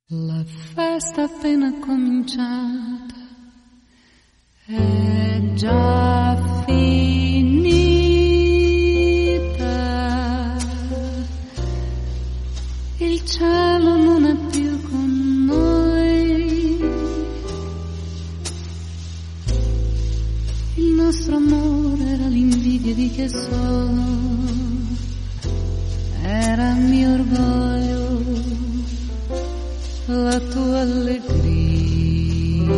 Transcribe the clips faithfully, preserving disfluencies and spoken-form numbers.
La festa appena cominciata è già finita, il cielo non è più con noi, il nostro amore era l'invidia di che sono, era il mio orgoglio, la tua allegria.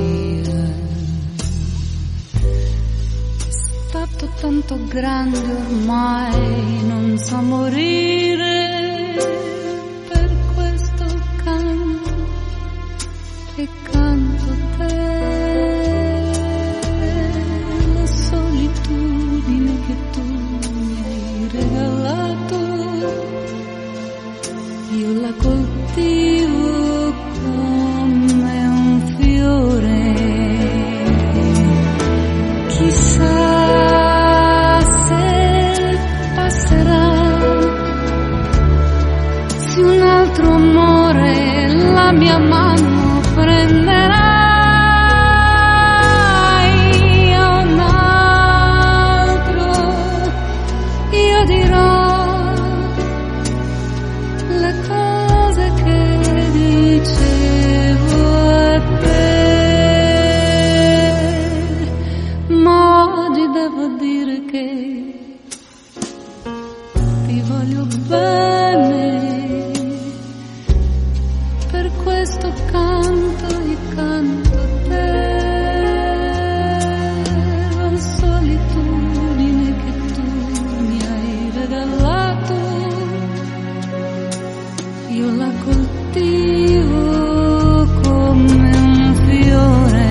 Stato tanto grande ormai, non so morire, per questo canto e canto te, la solitudine che tu mi hai regalato, io la coltivo come un fiore, chissà se passerà, se un altro amore la mia mano prenderai, a un altro io dirò le cose che dicevo a te, ma oggi devo dire che ti voglio bene, per questo canto e canto a te, la solitudine che tu mi hai regalato, io la coltivo come un fiore.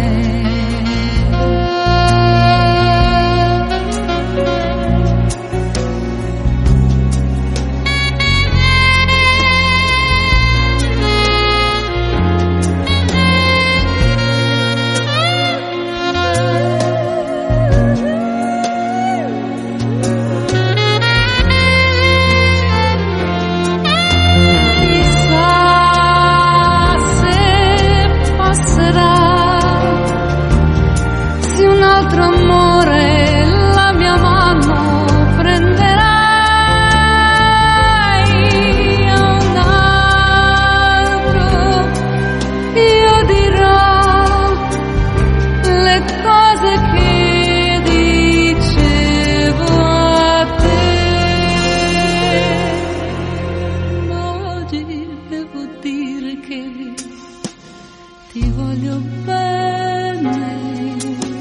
Ti voglio bene,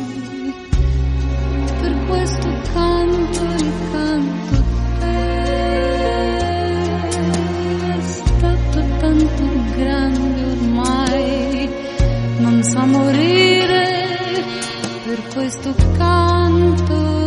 per questo canto e canto a te, è stato tanto grande ormai, non sa morire, per questo canto